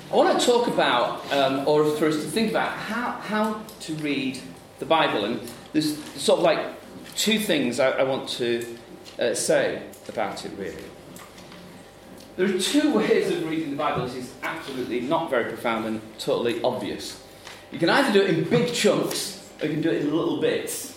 I want to talk about, or for us to think about, how to read the Bible. And there's sort of like two things I want to say about it, really. There are two ways of reading the Bible. This is absolutely not very profound and totally obvious. You can either do it in big chunks, or you can do it in little bits.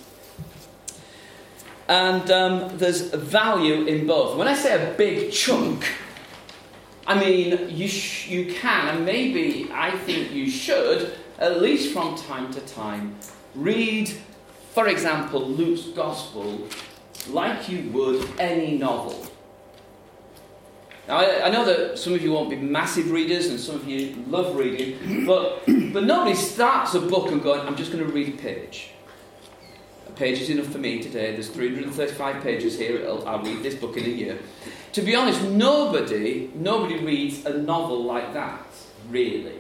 And there's value in both. When I say a big chunk, I mean you can, and maybe I think you should, at least from time to time, read, for example, Luke's Gospel like you would any novel. Now, I know that some of you won't be massive readers and some of you love reading, but nobody starts a book and going, I'm just going to read a page. A page is enough for me today. There's 335 pages here. I'll read this book in a year. To be honest, nobody reads a novel like that, really.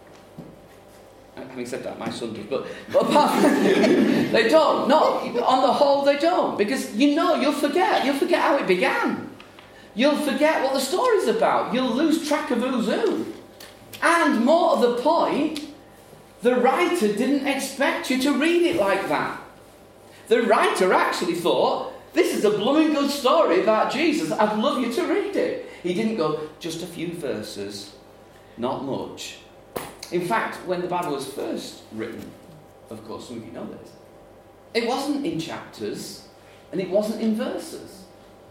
Having said that, my son does, but apart from that, they don't. No, on the whole, they don't. Because, you'll forget. You'll forget how it began. You'll forget what the story's about. You'll lose track of who's who. And more to the point, the writer didn't expect you to read it like that. The writer actually thought, this is a blooming good story about Jesus. I'd love you to read it. He didn't go, just a few verses, not much. In fact, when the Bible was first written, of course, some of you know this, it wasn't in chapters and it wasn't in verses.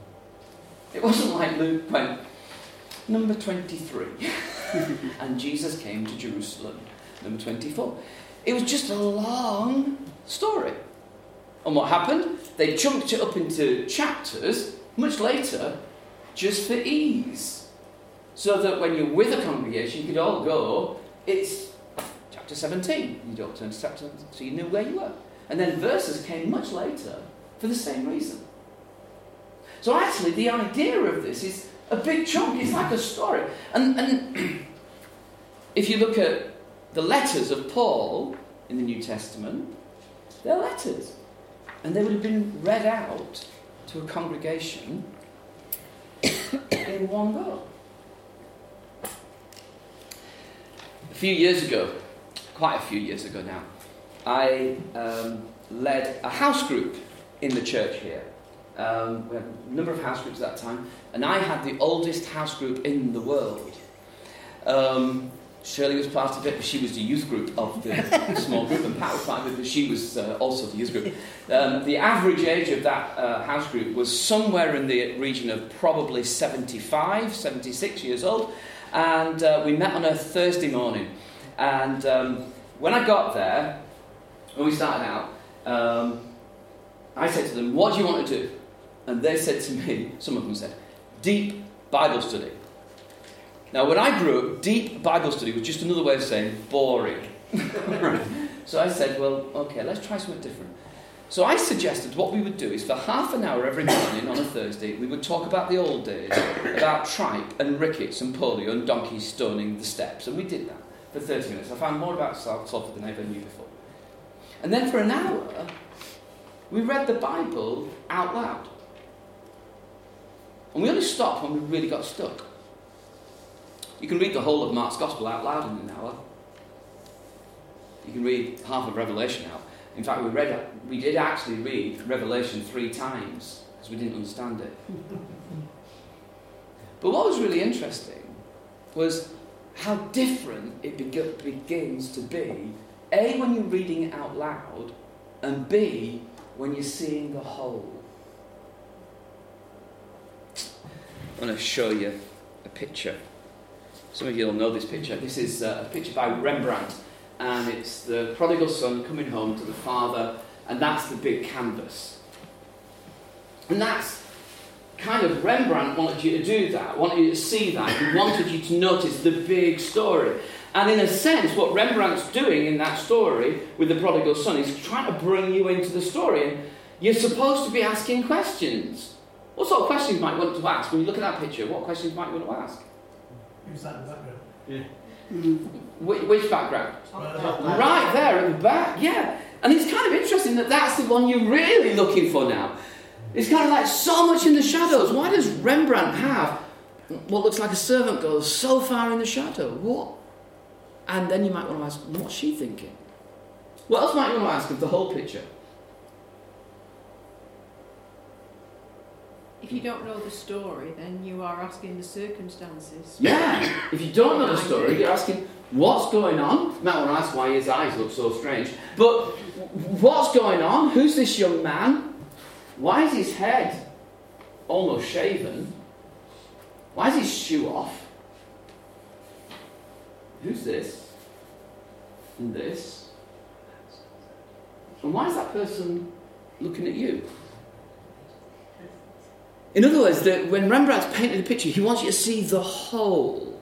It wasn't like Luke went, number 23, and Jesus came to Jerusalem, number 24. It was just a long story. And what happened? They chunked it up into chapters much later, just for ease. So that when you're with a congregation, you could all go, it's chapter 17. You don't turn to chapter 17, so you knew where you were. And then verses came much later for the same reason. So actually, the idea of this is a big chunk. It's like a story. And if you look at the letters of Paul in the New Testament, they're letters. And they would have been read out to a congregation in one go. Quite a few years ago now, I led a house group in the church here. We had a number of house groups at that time, and I had the oldest house group in the world. Shirley was part of it, but she was the youth group of the small group, and Pat was part of it, but she was also the youth group. The average age of that house group was somewhere in the region of probably 75, 76 years old, and we met on a Thursday morning. And when I got there, when we started out, I said to them, what do you want to do? And they said to me, some of them said, deep Bible study. Now, when I grew up, deep Bible study was just another way of saying boring. So I said, well, okay, let's try something different. So I suggested what we would do is for half an hour every morning on a Thursday, we would talk about the old days, about tripe and rickets and polio and donkeys stoning the steps. And we did that for 30 minutes. I found more about Salford than I ever knew before. And then for an hour, we read the Bible out loud. And we only stopped when we really got stuck. You can read the whole of Mark's Gospel out loud in an hour. You can read half of Revelation out. In fact, we did actually read Revelation 3 times because we didn't understand it. But what was really interesting was how different it begins to be, A, when you're reading it out loud, and B, when you're seeing the whole. I want to show you a picture. Some of you will know this picture. This is a picture by Rembrandt, and it's the prodigal son coming home to the father, and that's the big canvas. And that's kind of, Rembrandt wanted you to do that, wanted you to see that, he wanted you to notice the big story. And in a sense, what Rembrandt's doing in that story with the prodigal son is trying to bring you into the story, and you're supposed to be asking questions. What sort of questions might you want to ask? When you look at that picture, what questions might you want to ask? Who's that in the background? Yeah. Which background? Right there at the back, yeah. And it's kind of interesting that that's the one you're really looking for now. It's kind of like so much in the shadows. Why does Rembrandt have what looks like a servant girl so far in the shadow? And then you might want to ask, what's she thinking? What else might you want to ask of the whole picture? If you don't know the story, then you are asking the circumstances. Yeah, if you don't know the story, you're asking, what's going on? You might want to ask why his eyes look so strange. But what's going on? Who's this young man? Why is his head almost shaven? Why is his shoe off? Who's this? And this? And why is that person looking at you? In other words, when Rembrandt's painted a picture, he wants you to see the whole.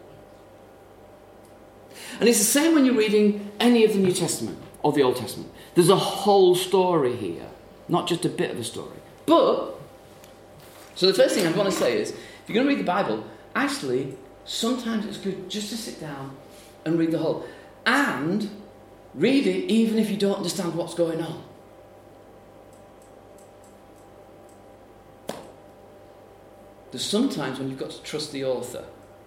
And it's the same when you're reading any of the New Testament or the Old Testament. There's a whole story here, not just a bit of a story. But, so the first thing I want to say is, if you're going to read the Bible, actually, sometimes it's good just to sit down and read the whole. And read it even if you don't understand what's going on. There's sometimes when you've got to trust the author.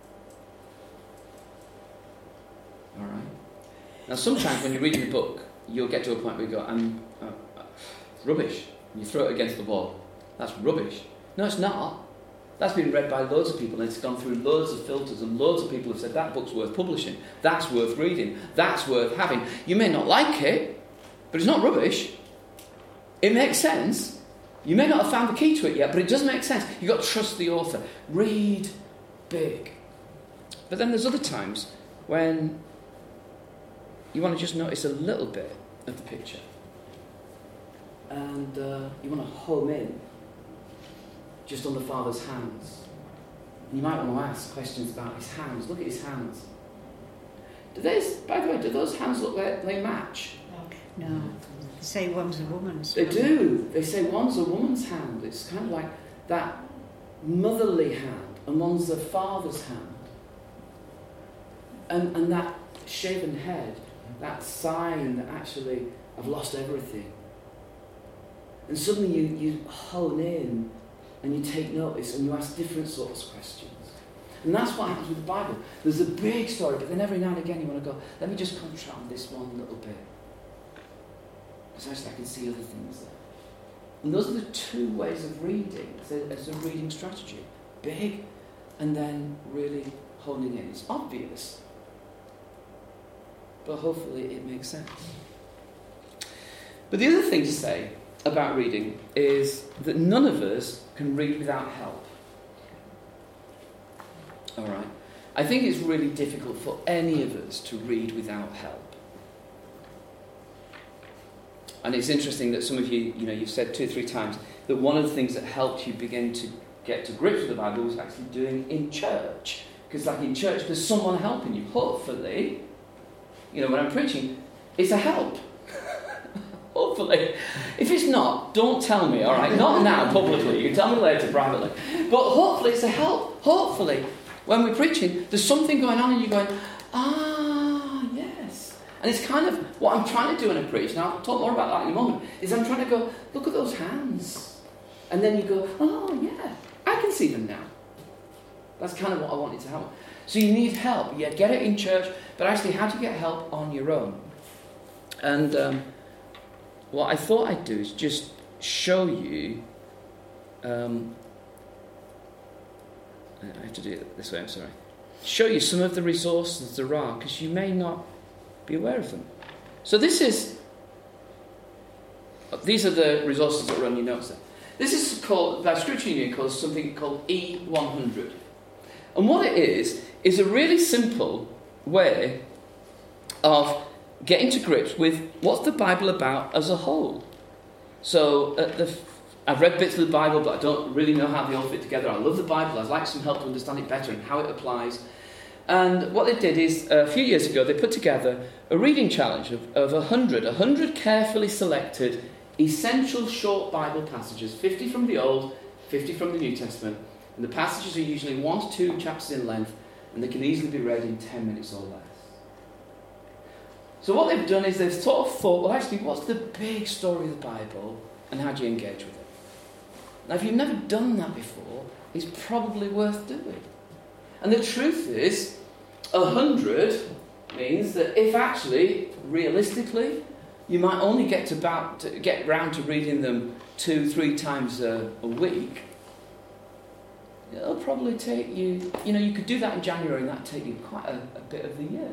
All right. Now, sometimes when you're reading a book, you'll get to a point where you go, rubbish. And you throw it against the wall. That's rubbish. No, it's not. That's been read by loads of people, and it's gone through loads of filters, and loads of people have said that book's worth publishing. That's worth reading. That's worth having. You may not like it, but it's not rubbish. It makes sense. You may not have found the key to it yet, but it does make sense. You've got to trust the author. Read big. But then there's other times when you want to just notice a little bit of the picture. And you want to home in just on the Father's hands. And you might want to ask questions about his hands. Look at his hands. By the way, do those hands look like they match? No. They say one's a woman's. They do. They say one's a woman's hand. It's kind of like that motherly hand, and one's the father's hand. And that shaven head, that sign that actually I've lost everything. And suddenly you hone in and you take notice and you ask different sorts of questions. And that's what happens with the Bible. There's a big story, but then every now and again you want to go, let me just concentrate on this one little bit. Because actually I can see other things there. And those are the two ways of reading as a reading strategy. Big and then really honing in. It's obvious, but hopefully it makes sense. But the other thing to say about reading is that none of us can read without help. All right? I think it's really difficult for any of us to read without help. And it's interesting that some of you, you've said 2 or 3 times that one of the things that helped you begin to get to grips with the Bible was actually doing in church. Because like in church, there's someone helping you. Hopefully, when I'm preaching, it's a help. Hopefully. If it's not, don't tell me, all right? Not now, publicly. You can tell me later, privately. But hopefully it's a help. Hopefully, when we're preaching, there's something going on and you're going, yes. And it's kind of what I'm trying to do in a preach, and I'll talk more about that in a moment, is I'm trying to go, look at those hands. And then you go, oh, yeah, I can see them now. That's kind of what I wanted to help. So you need help. Yeah, get it in church, but actually how do you get help on your own? And what I thought I'd do is just show you... I have to do it this way, I'm sorry. Show you some of the resources there are, because you may not be aware of them. So these are the resources that are on your notes there. This is called, by Scripture Union, calls something called E100. And what it is a really simple way of getting to grips with what's the Bible about as a whole. So I've read bits of the Bible, but I don't really know how they all fit together. I love the Bible. I'd like some help to understand it better and how it applies. And what they did is, a few years ago, they put together a reading challenge of 100 carefully selected, essential short Bible passages, 50 from the Old, 50 from the New Testament. And the passages are usually 1 to 2 chapters in length, and they can easily be read in 10 minutes or less. So what they've done is they've sort of thought, well, actually, what's the big story of the Bible, and how do you engage with it? Now, if you've never done that before, it's probably worth doing. And the truth is, 100, means that if actually, realistically, you might only get round to reading them 2-3 times a week, it'll probably take you, you could do that in January and that'd take you quite a bit of the year.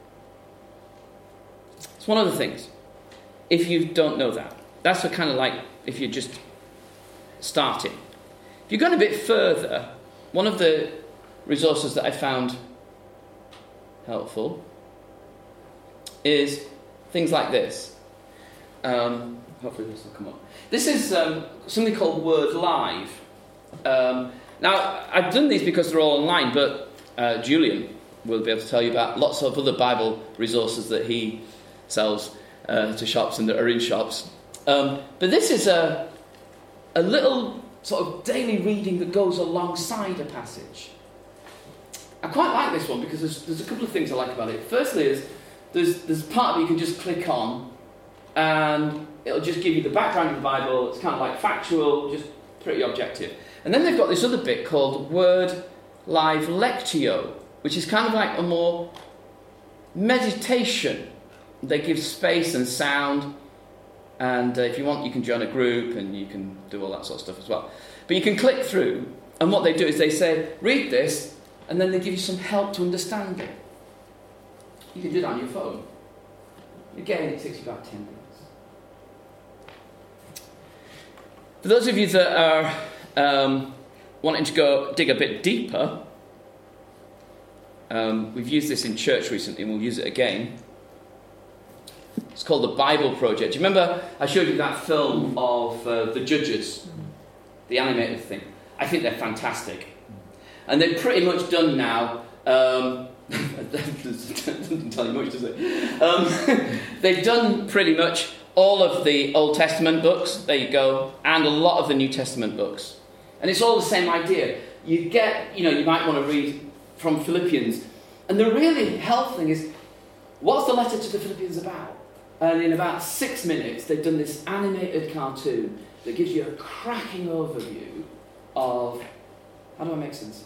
It's one of the things. If you don't know that, that's what kind of like if you're just starting. If you're going a bit further, one of the resources that I found helpful is things like this. Hopefully this will come up. This is something called Word Live. Now, I've done these because they're all online, but Julian will be able to tell you about lots of other Bible resources that he sells to shops and that are in shops. But this is a little sort of daily reading that goes alongside a passage. I quite like this one because there's a couple of things I like about it. Firstly is there's part of it you can just click on and it'll just give you the background of the Bible. It's kind of like factual, just pretty objective. And then they've got this other bit called Word Live Lectio, which is kind of like a more meditation. They give space and sound, and if you want, you can join a group and you can do all that sort of stuff as well. But you can click through, and what they do is they say, read this, and then they give you some help to understand it. You can do that on your phone. Again, it takes you about 10 minutes. For those of you that are wanting to go dig a bit deeper, we've used this in church recently and we'll use it again. It's called the Bible Project. Do you remember I showed you that film of the Judges, the animated thing? I think they're fantastic. And they've pretty much done now, doesn't tell you much, does it? They've done pretty much all of the Old Testament books, there you go, and a lot of the New Testament books. And it's all the same idea. You might want to read from Philippians. And the really helpful thing is, what's the letter to the Philippians about? And in about 6 minutes, they've done this animated cartoon that gives you a cracking overview of, how do I make sense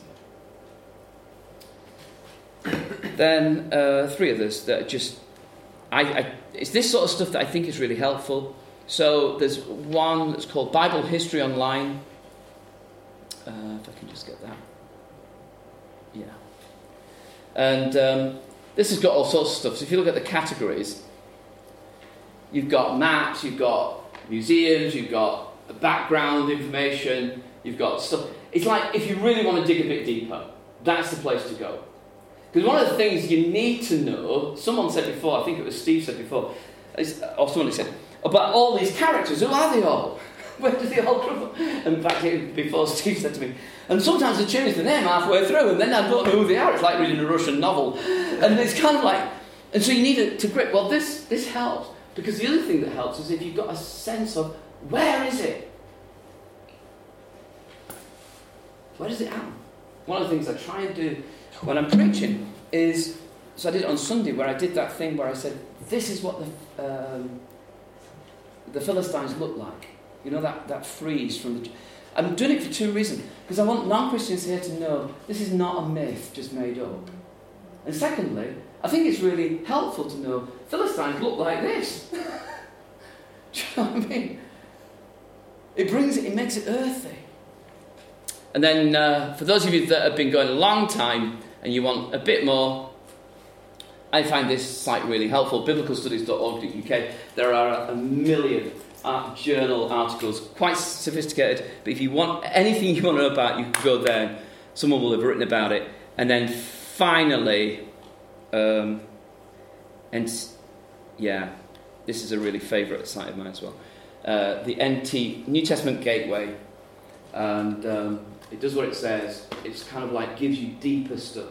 of it? Then 3 others that are just, it's this sort of stuff that I think is really helpful. So there's one that's called Bible History Online. If I can just get that. Yeah. And this has got all sorts of stuff. So if you look at the categories, you've got maps, you've got museums, you've got background information, you've got stuff. It's like if you really want to dig a bit deeper, that's the place to go. Because one of the things you need to know, someone said before, I think it was Steve said before, or someone said, about all these characters, who are they all? Where do they all come from? In fact, before Steve said to me, and sometimes they change the name halfway through, and then I don't know who they are. It's like reading a Russian novel. And it's kind of like, and so you need to grip, well, this helps. Because the other thing that helps is if you've got a sense of, where is it? Where does it happen? One of the things I try and do when I'm preaching is, so I did it on Sunday where I did that thing where I said, this is what the Philistines look like. You know, that frieze from the... I'm doing it for 2 reasons. Because I want non-Christians here to know this is not a myth just made up. And secondly, I think it's really helpful to know Philistines look like this. Do you know what I mean? It makes it earthy. And then for those of you that have been going a long time and you want a bit more, I find this site really helpful, biblicalstudies.org.uk. There are a million journal articles, quite sophisticated, but if you want anything you want to know about, you can go there. Someone will have written about it. And then finally, this is a really favourite site of mine as well, the NT, New Testament Gateway, and it does what it says. It's kind of like gives you deeper stuff.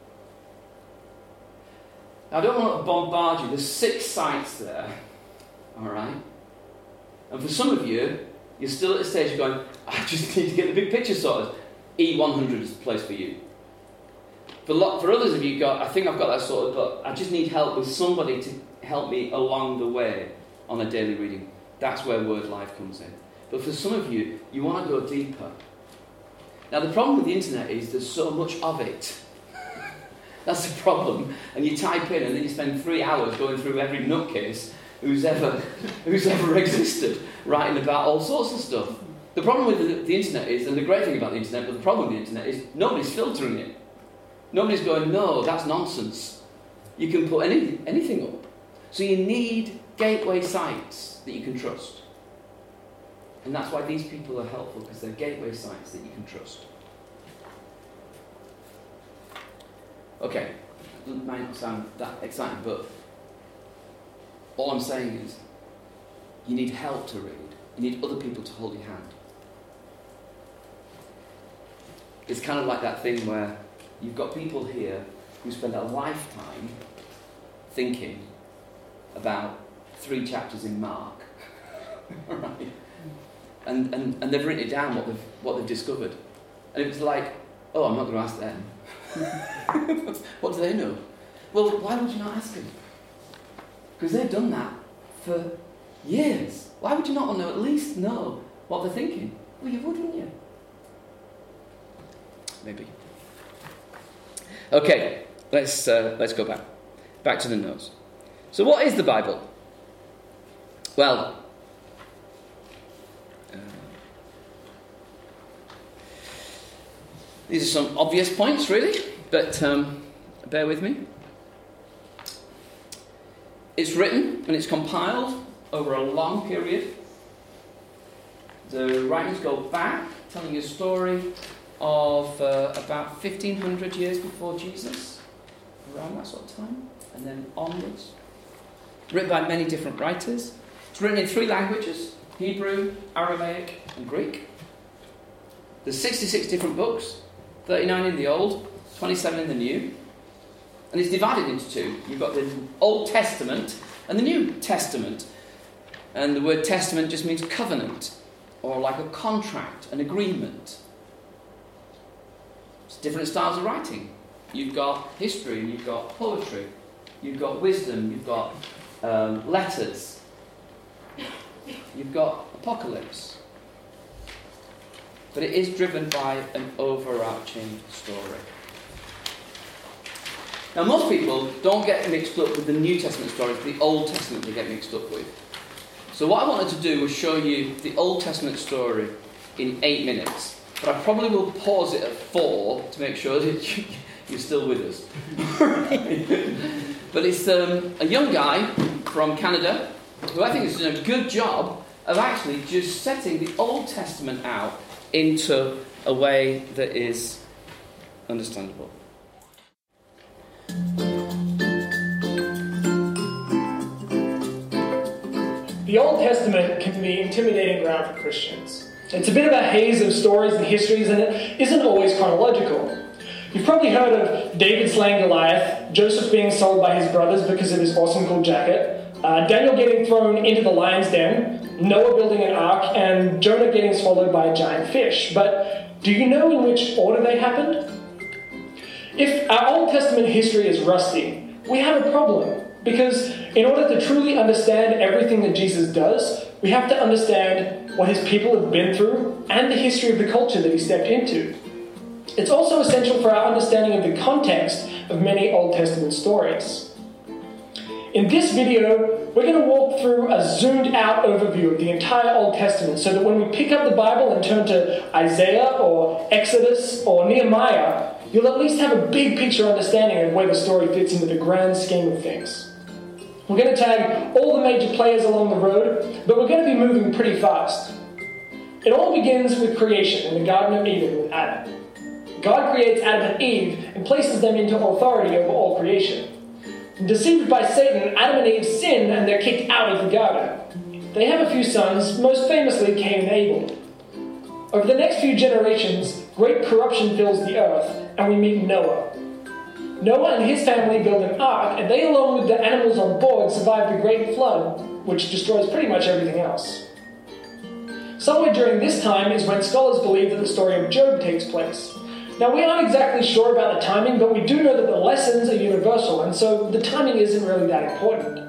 Now, I don't want to bombard you. There's 6 sites there, all right? And for some of you, you're still at the stage of going, I just need to get the big picture sorted. E100 is the place for you. For others of you, I think I've got that sorted, but I just need help with somebody to help me along the way on a daily reading. That's where Word Live comes in. But for some of you, you want to go deeper. Now, the problem with the internet is there's so much of it. That's the problem. And you type in, and then you spend 3 hours going through every nutcase who's ever existed, writing about all sorts of stuff. The problem with the internet is, and the great thing about the internet, but the problem with the internet is nobody's filtering it. Nobody's going, no, that's nonsense. You can put anything up. So you need gateway sites that you can trust. And that's why these people are helpful, because they're gateway sites that you can trust. Okay, it might not sound that exciting, but all I'm saying is you need help to read. You need other people to hold your hand. It's kind of like that thing where you've got people here who spend a lifetime thinking about 3 chapters in Mark. Right? And they've written it down, what they've discovered. And it was like, oh, I'm not going to ask them. What do they know? Well, why would you not ask them? Because they've done that for years. Why would you not want to at least know what they're thinking? Well, you would, wouldn't you? Maybe. Okay, let's go back to the notes. So, what is the Bible? Well, these are some obvious points, really, but bear with me. It's written and it's compiled over a long period. The writings go back, telling a story of about 1,500 years before Jesus, around that sort of time, and then onwards. Written by many different writers. It's written in 3 languages: Hebrew, Aramaic, and Greek. There's 66 different books, 39 in the Old, 27 in the New. And it's divided into 2. You've got the Old Testament and the New Testament. And the word testament just means covenant, or like a contract, an agreement. It's different styles of writing. You've got history, you've got poetry, you've got wisdom, you've got letters, you've got apocalypse. But it is driven by an overarching story. Now, most people don't get mixed up with the New Testament stories, the Old Testament they get mixed up with. So what I wanted to do was show you the Old Testament story in 8 minutes. But I probably will pause it at 4 to make sure that you're still with us. But it's a young guy from Canada who I think has done a good job of actually just setting the Old Testament out into a way that is understandable. The Old Testament can be intimidating ground for Christians. It's a bit of a haze of stories and histories, and it isn't always chronological. You've probably heard of David slaying Goliath, Joseph being sold by his brothers because of his awesome cool jacket, Daniel getting thrown into the lion's den, Noah building an ark, and Jonah getting swallowed by a giant fish. But do you know in which order they happened? If our Old Testament history is rusty, we have a problem. Because in order to truly understand everything that Jesus does, we have to understand what his people have been through and the history of the culture that he stepped into. It's also essential for our understanding of the context of many Old Testament stories. In this video, we're going to walk through a zoomed-out overview of the entire Old Testament so that when we pick up the Bible and turn to Isaiah or Exodus or Nehemiah, you'll at least have a big picture understanding of where the story fits into the grand scheme of things. We're going to tag all the major players along the road, but we're going to be moving pretty fast. It all begins with creation in the Garden of Eden with Adam. God creates Adam and Eve and places them into authority over all creation. Deceived by Satan, Adam and Eve sin and they're kicked out of the garden. They have a few sons, most famously Cain and Abel. Over the next few generations, great corruption fills the earth, and we meet Noah. Noah and his family build an ark, and they, along with the animals on board, survive the great flood, which destroys pretty much everything else. Somewhere during this time is when scholars believe that the story of Job takes place. Now, we aren't exactly sure about the timing, but we do know that the lessons are universal, and so the timing isn't really that important.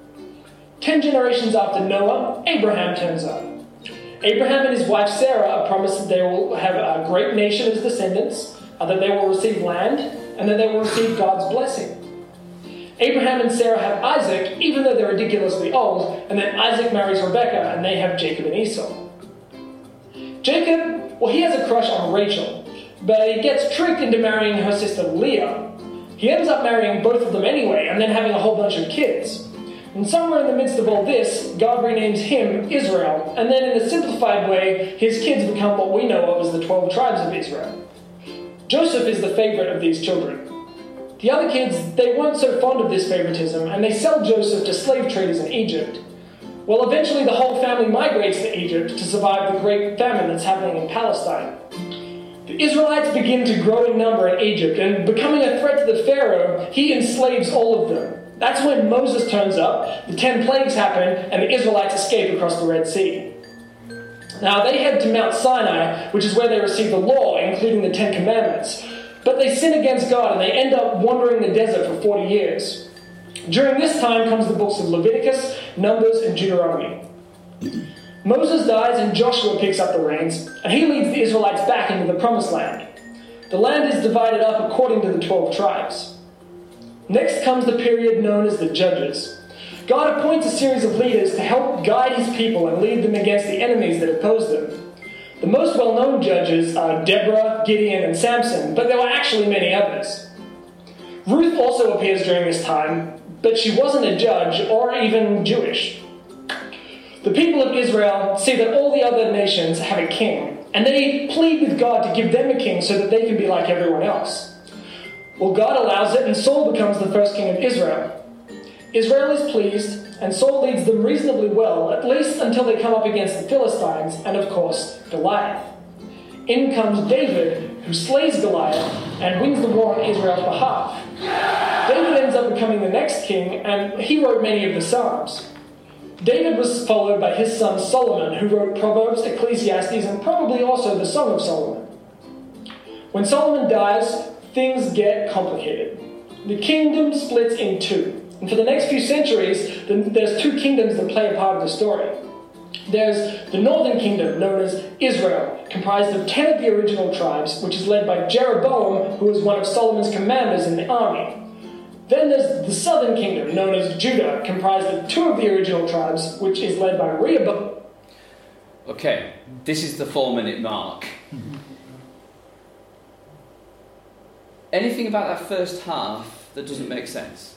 10 generations after Noah, Abraham turns up. Abraham and his wife Sarah are promised that they will have a great nation as descendants, that they will receive land, and that they will receive God's blessing. Abraham and Sarah have Isaac, even though they're ridiculously old, and then Isaac marries Rebekah, and they have Jacob and Esau. Jacob, well, he has a crush on Rachel, but he gets tricked into marrying her sister Leah. He ends up marrying both of them anyway, and then having a whole bunch of kids. And somewhere in the midst of all this, God renames him Israel, and then in a simplified way, his kids become what we know of as the 12 tribes of Israel. Joseph is the favorite of these children. The other kids, they weren't so fond of this favoritism, and they sell Joseph to slave traders in Egypt. Well, eventually the whole family migrates to Egypt to survive the great famine that's happening in Palestine. The Israelites begin to grow in number in Egypt, and becoming a threat to the Pharaoh, he enslaves all of them. That's when Moses turns up, the 10 plagues happen, and the Israelites escape across the Red Sea. Now, they head to Mount Sinai, which is where they receive the law, including the 10 Commandments. But they sin against God, and they end up wandering the desert for 40 years. During this time comes the books of Leviticus, Numbers, and Deuteronomy. Moses dies, and Joshua picks up the reins, and he leads the Israelites back into the Promised Land. The land is divided up according to the 12 tribes. Next comes the period known as the Judges. God appoints a series of leaders to help guide his people and lead them against the enemies that oppose them. The most well-known judges are Deborah, Gideon, and Samson, but there were actually many others. Ruth also appears during this time, but she wasn't a judge or even Jewish. The people of Israel see that all the other nations have a king, and they plead with God to give them a king so that they can be like everyone else. Well, God allows it, and Saul becomes the first king of Israel. Israel is pleased, and Saul leads them reasonably well, at least until they come up against the Philistines, and of course, Goliath. In comes David, who slays Goliath, and wins the war on Israel's behalf. David ends up becoming the next king, and he wrote many of the Psalms. David was followed by his son Solomon, who wrote Proverbs, Ecclesiastes, and probably also the Song of Solomon. When Solomon dies, things get complicated. The kingdom splits in two. And for the next few centuries, there's two kingdoms that play a part of the story. There's the northern kingdom, known as Israel, comprised of 10 of the original tribes, which is led by Jeroboam, who was one of Solomon's commanders in the army. Then there's the southern kingdom, known as Judah, comprised of 2 of the original tribes, which is led by Rehoboam. Okay, this is the 4-minute mark. Anything about that first half that doesn't make sense?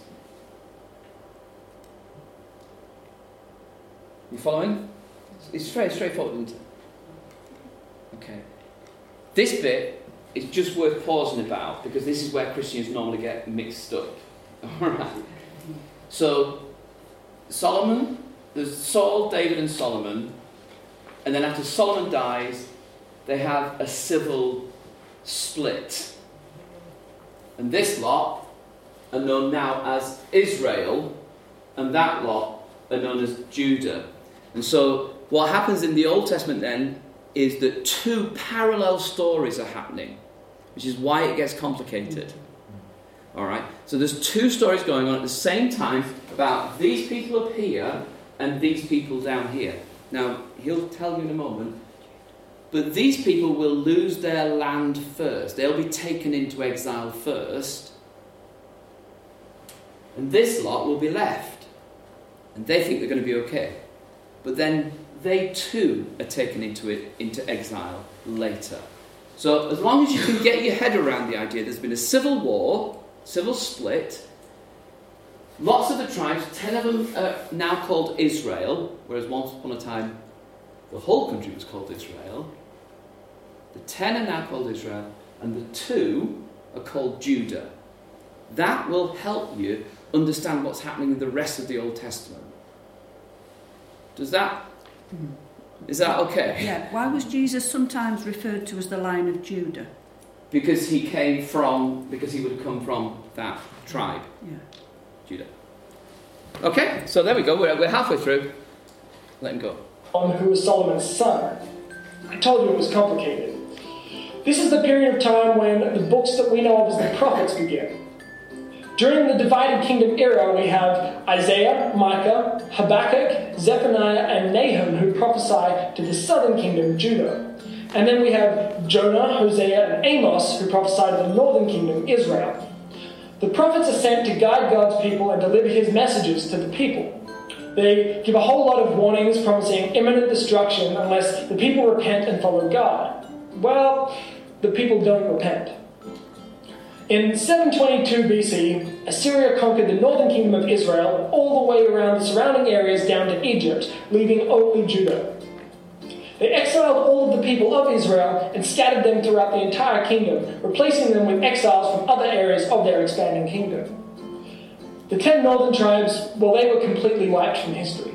You following? It's very straightforward, isn't it? Okay. This bit is just worth pausing about, because this is where Christians normally get mixed up. Alright. So, Solomon, there's Saul, David and Solomon, and then after Solomon dies, they have a civil split. And this lot are known now as Israel, and that lot are known as Judah. And so what happens in the Old Testament then is that 2 parallel stories are happening, which is why it gets complicated. Alright, so there's 2 stories going on at the same time about these people up here and these people down here. Now, he'll tell you in a moment, but these people will lose their land first. They'll be taken into exile first. And this lot will be left. And they think they're going to be okay. But then they too are taken into exile later. So as long as you can get your head around the idea, there's been a civil war, civil split. Lots of the tribes, 10 of them are now called Israel, whereas once upon a time the whole country was called Israel. The 10 are now called Israel, and the 2 are called Judah. That will help you understand what's happening in the rest of the Old Testament. Is that okay? Yeah. Why was Jesus sometimes referred to as the Lion of Judah? Because he would come from that tribe. Yeah. Judah. Okay, so there we go. We're halfway through. Let him go. Who was Solomon's son. I told you it was complicated. This is the period of time when the books that we know of as the prophets begin. During the divided kingdom era, we have Isaiah, Micah, Habakkuk, Zephaniah, and Nahum, who prophesy to the southern kingdom, Judah. And then we have Jonah, Hosea, and Amos, who prophesy to the northern kingdom, Israel. The prophets are sent to guide God's people and deliver his messages to the people. They give a whole lot of warnings promising imminent destruction unless the people repent and follow God. Well, the people don't repent. In 722 BC, Assyria conquered the northern kingdom of Israel all the way around the surrounding areas down to Egypt, leaving only Judah. They exiled all of the people of Israel and scattered them throughout the entire kingdom, replacing them with exiles from other areas of their expanding kingdom. The 10 northern tribes, well, they were completely wiped from history.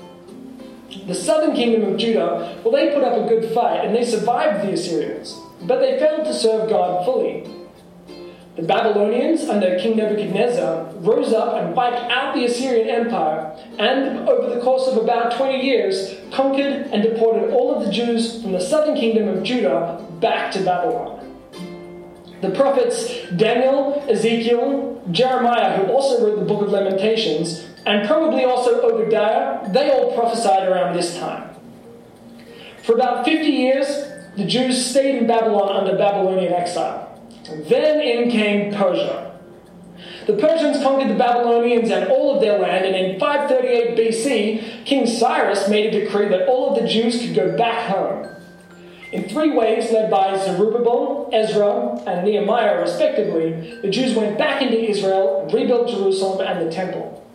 The southern kingdom of Judah, well, they put up a good fight and they survived the Assyrians, but they failed to serve God fully. The Babylonians, under King Nebuchadnezzar, rose up and wiped out the Assyrian Empire, and over the course of about 20 years, conquered and deported all of the Jews from the southern kingdom of Judah back to Babylon. The prophets Daniel, Ezekiel, Jeremiah, who also wrote the Book of Lamentations, and probably also Obadiah, they all prophesied around this time. For about 50 years, the Jews stayed in Babylon under Babylonian exile. Then in came Persia. The Persians conquered the Babylonians and all of their land, and in 538 BC, King Cyrus made a decree that all of the Jews could go back home. In 3 waves led by Zerubbabel, Ezra, and Nehemiah respectively, the Jews went back into Israel and rebuilt Jerusalem and the temple.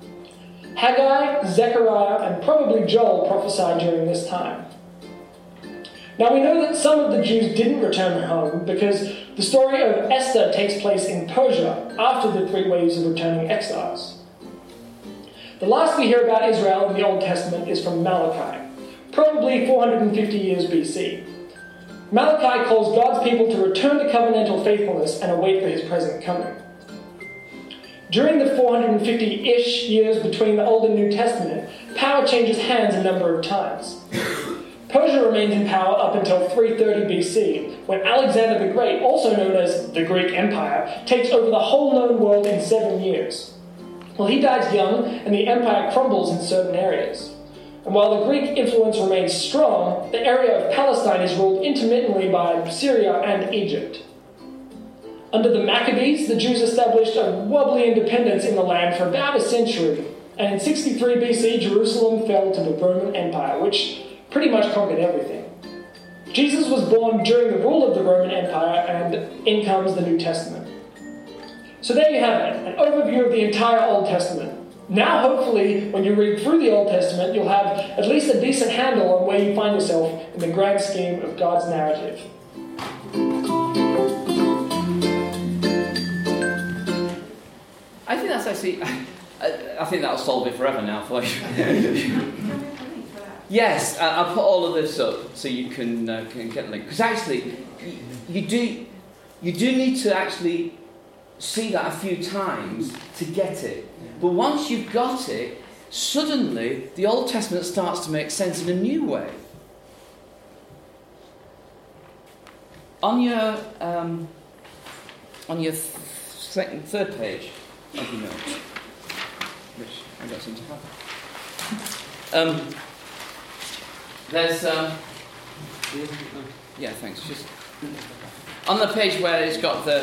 Haggai, Zechariah, and probably Joel prophesied during this time. Now we know that some of the Jews didn't return home because the story of Esther takes place in Persia after the 3 waves of returning exiles. The last we hear about Israel in the Old Testament is from Malachi, probably 450 years BC. Malachi calls God's people to return to covenantal faithfulness and await for his present coming. During the 450-ish years between the Old and New Testament, power changes hands a number of times. Persia remains in power up until 330 BC, when Alexander the Great, also known as the Greek Empire, takes over the whole known world in 7 years. Well, he dies young, and the empire crumbles in certain areas. And while the Greek influence remains strong, the area of Palestine is ruled intermittently by Syria and Egypt. Under the Maccabees, the Jews established a wobbly independence in the land for about a century, and in 63 BC, Jerusalem fell to the Roman Empire, which pretty much conquered everything. Jesus was born during the rule of the Roman Empire, and in comes the New Testament. So there you have it, an overview of the entire Old Testament. Now, hopefully, when you read through the Old Testament, you'll have at least a decent handle on where you find yourself in the grand scheme of God's narrative. I think that's actually... I think that'll solve it forever now for you. Yes, I'll put all of this up so you can get the link. Because actually, you do need to actually see that a few times to get it. But once you've got it, suddenly the Old Testament starts to make sense in a new way. On your third page of your notes, which I don't seem to have. There's yeah, thanks. Just on the page where it's got the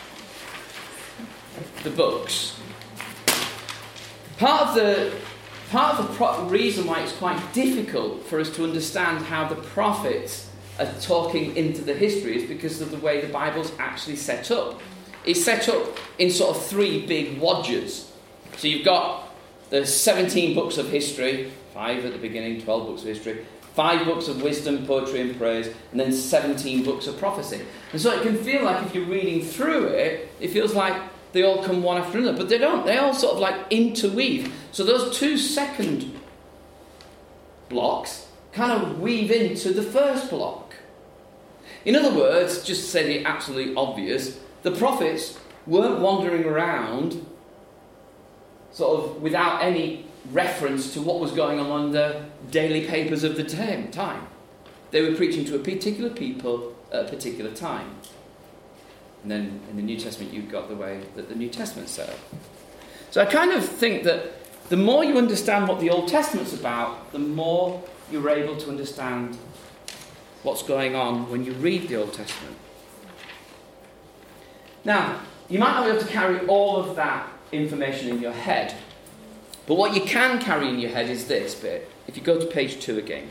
books. Part of the reason why it's quite difficult for us to understand how the prophets are talking into the history is because of the way the Bible's actually set up. It's set up in sort of 3 big wadges. So you've got the 17 books of history, 5 at the beginning, 12 books of history, 5 books of wisdom, poetry and praise, and then 17 books of prophecy. And so it can feel like if you're reading through it, it feels like they all come one after another. But they don't. They all sort of like interweave. So those 2 second blocks kind of weave into the first block. In other words, just to say the absolutely obvious, the prophets weren't wandering around sort of without any reference to what was going on in the daily papers of the time. They were preaching to a particular people at a particular time. And then in the New Testament, you've got the way that the New Testament's set up. So I kind of think that the more you understand what the Old Testament's about, the more you're able to understand what's going on when you read the Old Testament. Now, you might not be able to carry all of that information in your head. But what you can carry in your head is this bit. If you go to page 2 again.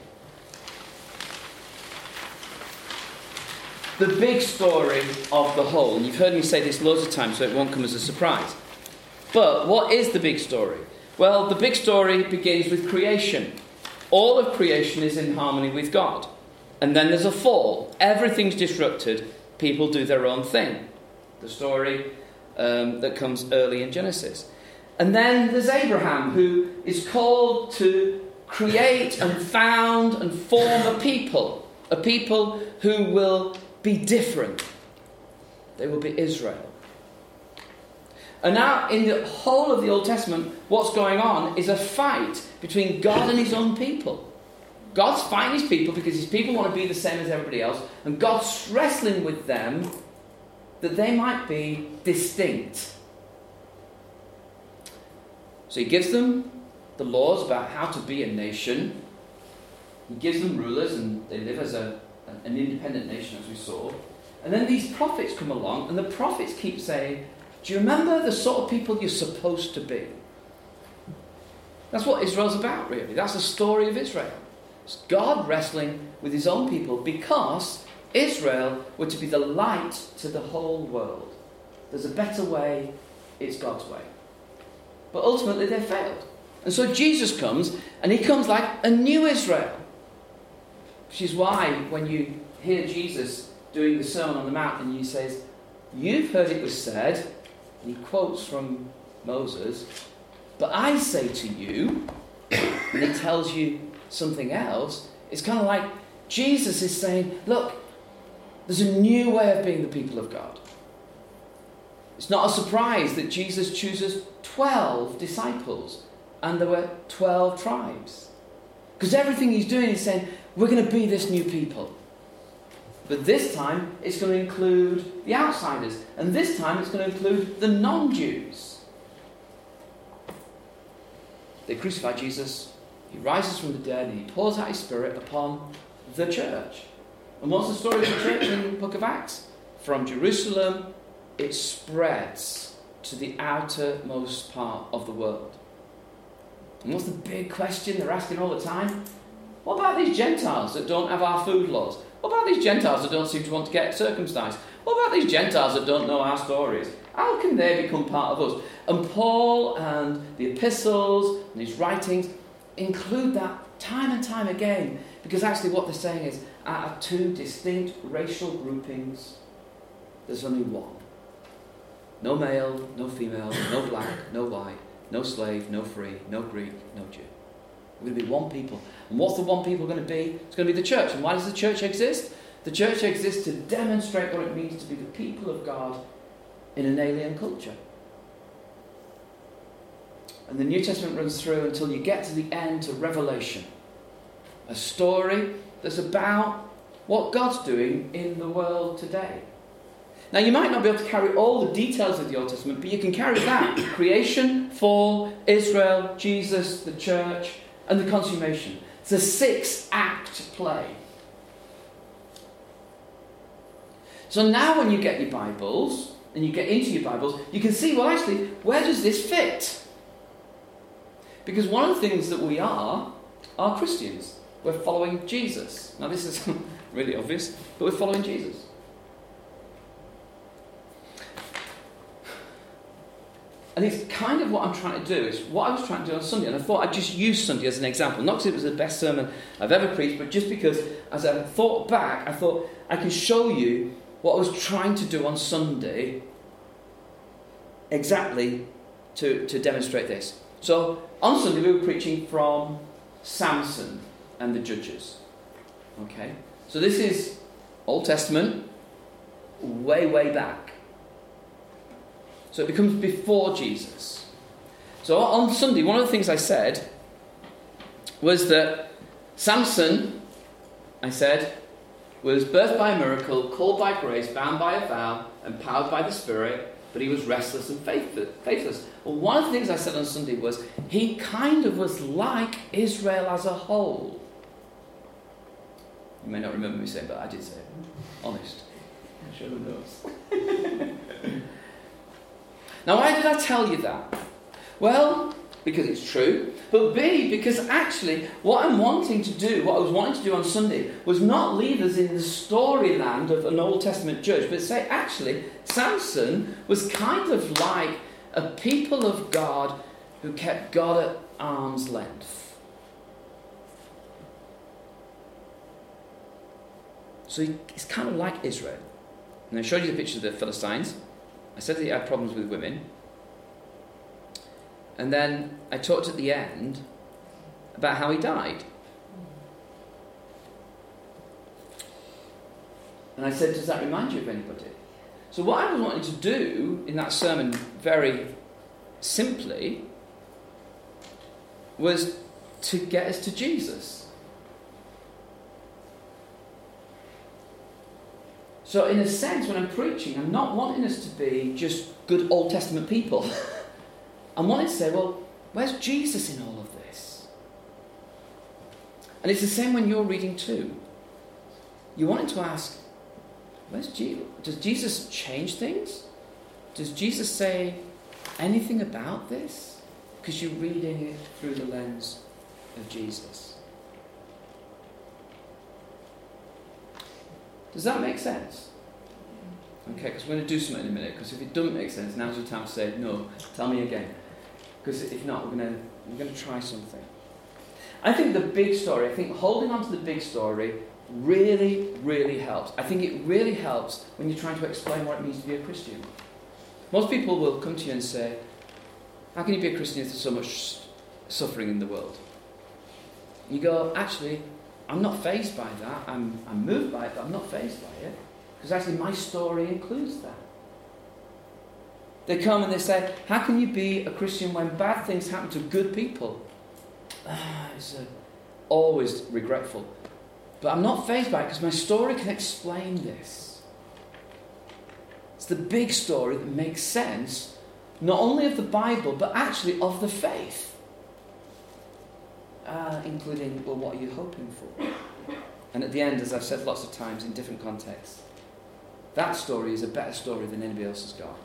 The big story of the whole. And you've heard me say this loads of times, so it won't come as a surprise. But what is the big story? Well, the big story begins with creation. All of creation is in harmony with God. And then there's a fall. Everything's disrupted. People do their own thing. The story that comes early in Genesis. And then there's Abraham, who is called to create and found and form a people who will be different. They will be Israel. And now, in the whole of the Old Testament, what's going on is a fight between God and his own people. God's fighting his people because his people want to be the same as everybody else, and God's wrestling with them that they might be distinct. So he gives them the laws about how to be a nation. He gives them rulers, and they live as an independent nation, as we saw. And then these prophets come along, and the prophets keep saying, do you remember the sort of people you're supposed to be? That's what Israel's about, really. That's the story of Israel. It's God wrestling with his own people because Israel were to be the light to the whole world. There's a better way, it's God's way. But ultimately they failed. And so Jesus comes, and he comes like a new Israel. Which is why when you hear Jesus doing the Sermon on the Mount and he says, you've heard it was said, and he quotes from Moses, but I say to you, and he tells you something else, it's kind of like Jesus is saying, look, there's a new way of being the people of God. It's not a surprise that Jesus chooses 12 disciples and there were 12 tribes. Because everything he's doing is saying, we're going to be this new people. But this time it's going to include the outsiders. And this time it's going to include the non-Jews. They crucify Jesus. He rises from the dead and he pours out his Spirit upon the church. And what's the story of the church in the book of Acts? From Jerusalem, it spreads to the outermost part of the world. And what's the big question they're asking all the time? What about these Gentiles that don't have our food laws? What about these Gentiles that don't seem to want to get circumcised? What about these Gentiles that don't know our stories? How can they become part of us? And Paul and the epistles and his writings include that time and time again, because actually what they're saying is, out of two distinct racial groupings, there's only one. No male, no female, no black, no white, no slave, no free, no Greek, no Jew. We're going to be one people. And what's the one people going to be? It's going to be the church. And why does the church exist? The church exists to demonstrate what it means to be the people of God in an alien culture. And the New Testament runs through until you get to the end, to Revelation. A story that's about what God's doing in the world today. Now, you might not be able to carry all the details of the Old Testament, but you can carry that. Creation, fall, Israel, Jesus, the church, and the consummation. It's a 6-act play. So now when you get your Bibles, and you get into your Bibles, you can see, well, actually, where does this fit? Because one of the things that we are Christians. We're following Jesus. Now, this is really obvious, but we're following Jesus. And it's kind of what I'm trying to do. It's what I was trying to do on Sunday. And I thought I'd just use Sunday as an example. Not because it was the best sermon I've ever preached, but just because as I thought back, I thought I can show you what I was trying to do on Sunday exactly to demonstrate this. So on Sunday we were preaching from Samson and the Judges. Okay? So this is Old Testament, way, way back. So it becomes before Jesus. So on Sunday, one of the things I said was that Samson, I said, was birthed by a miracle, called by grace, bound by a vow, empowered by the Spirit, but he was restless and faithless. Well, one of the things I said on Sunday was he kind of was like Israel as a whole. You may not remember me saying, but I did say it. Honest. I'm sure who knows. Now, why did I tell you that? Well, because it's true, but B, because actually what I'm wanting to do, what I was wanting to do on Sunday, was not leave us in the storyland of an Old Testament judge, but say, actually, Samson was kind of like a people of God who kept God at arm's length. So he's kind of like Israel. And I showed you the picture of the Philistines. I said that he had problems with women. And then I talked at the end about how he died. And I said, does that remind you of anybody? So what I was wanting to do in that sermon, very simply, was to get us to Jesus. So in a sense, when I'm preaching, I'm not wanting us to be just good Old Testament people. I'm wanting to say, well, where's Jesus in all of this? And it's the same when you're reading too. You're wanting to ask, where's Jesus? Does Jesus change things? Does Jesus say anything about this? Because you're reading it through the lens of Jesus. Does that make sense? Okay, because we're going to do something in a minute, because if it doesn't make sense, now's the time to say, no, tell me again. Because if not, we're going to try something. I think the big story, I think holding on to the big story really, really helps. I think it really helps when you're trying to explain what it means to be a Christian. Most people will come to you and say, how can you be a Christian if there's so much suffering in the world? You go, actually, I'm not fazed by that. I'm moved by it, but I'm not fazed by it. Because actually my story includes that. They come and they say, how can you be a Christian when bad things happen to good people? It's always regretful. But I'm not fazed by it because my story can explain this. It's the big story that makes sense, not only of the Bible, but actually of the faith. Including, well, what are you hoping for? And at the end, as I've said lots of times in different contexts, that story is a better story than anybody else has got.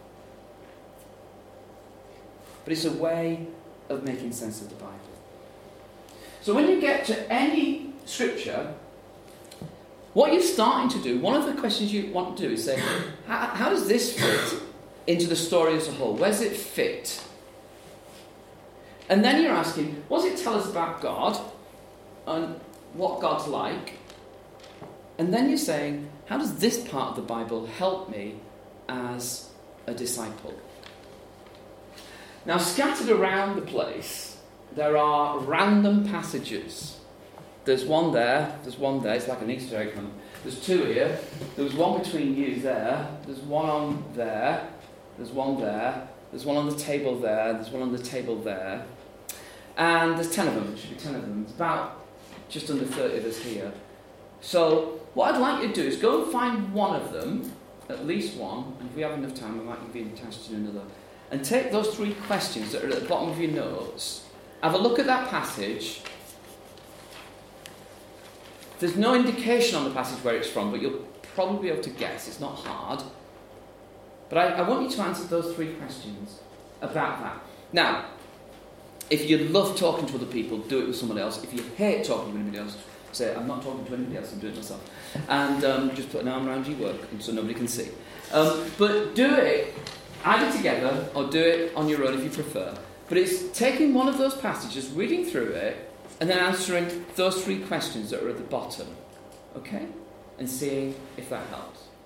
But it's a way of making sense of the Bible. So when you get to any scripture, what you're starting to do, one of the questions you want to do is say, how does this fit into the story as a whole? Where does it fit? And then you're asking, what does it tell us about God and what God's like? And then you're saying, how does this part of the Bible help me as a disciple? Now, scattered around the place, there are random passages. There's one there, it's like an Easter egg hunt. There's two here, there was one between you there, there's one on there, there's one there, there's one on the table there, there's one on the table there. And there's 10 of them, there should be 10 of them. It's about just under 30 of us here. So, what I'd like you to do is go and find one of them, at least one, and if we have enough time, we might give you a chance to do another. And take those 3 questions that are at the bottom of your notes, have a look at that passage. There's no indication on the passage where it's from, but you'll probably be able to guess. It's not hard. But I want you to answer those 3 questions about that. Now, if you love talking to other people, do it with someone else. If you hate talking to anybody else, say, I'm not talking to anybody else, I'm doing it myself. And just put an arm around your work so nobody can see. But do it either together or do it on your own if you prefer. But it's taking one of those passages, reading through it, and then answering those 3 questions that are at the bottom. Okay? And seeing if that helps.